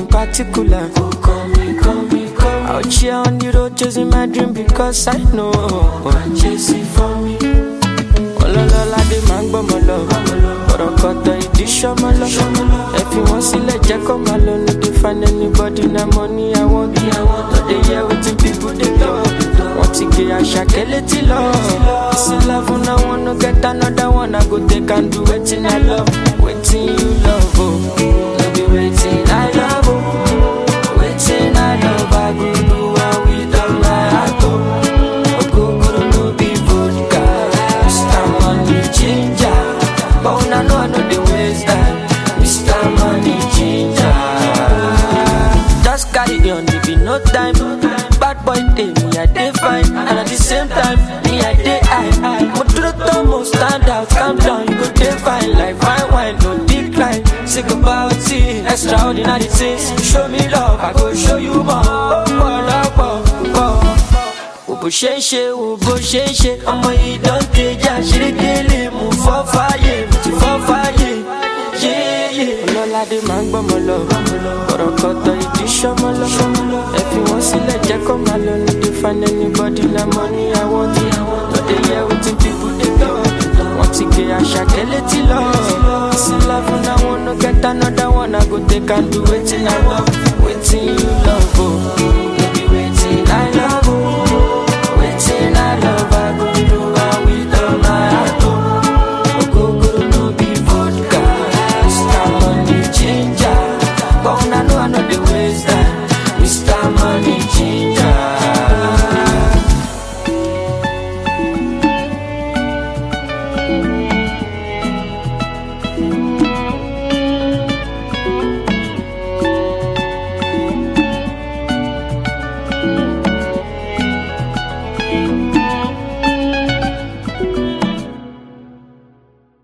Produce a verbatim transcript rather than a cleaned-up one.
in particular. Oh, call me, call me, call me. Out here on the road chasing my dream because I know and chase it for me. Ololola de máa ń gbọ́ mọ́ lọ. Ọ̀rọ̀kọ̀tọ̀ ìdí ṣọ́mọ́ lọ. Ẹ fi wọ́n sílẹ̀ jẹ́ kó máa lọ. No dey find anybody na money I want. No dey hear wetin people dey talk. Wọ́n ti gé àṣàkẹ́ létí lọ. This love una wan no get another one. I go take and do wetin I love. Wetin you love o. No be wetin I love o. Wetin I love I go do am with all my heart o. Ogogoro no be vodka. Mister Money Ginger. But una know I no dey waste time. Mister Money Ginger. Just carry on, there be no time. Bad boy day, me I dey fine. And at the same time, me I dey high. Motoro Tomo stand out, calm down, you go dey fine. Like fine wine, no decline. Sick about it, extraordinary things. Show me love, I go show you more. Oh, oh, oh, oh. Bó ṣe ń ṣe wo bó ṣe ń ṣe ọmọ yìí dán tẹjà ṣerékélé mú fọ́ fáyé mú ti fọ́ fáyé yéyé. Ọlọ́ládé máa ń gbọ́mọ lọ ọ̀rọ̀kọ̀tọ̀ ìdí ṣọ́mọ lọ ẹ fi wọ́n sílẹ̀ jẹ́ kó máa lọ. No dey find anybody na money I want. No dey hear wetin people dey talk. Wọ́n ti gé àṣàkẹ́ létí lọ. This love una wan no get another one. I go take and do wetin I love. Wetin you love o.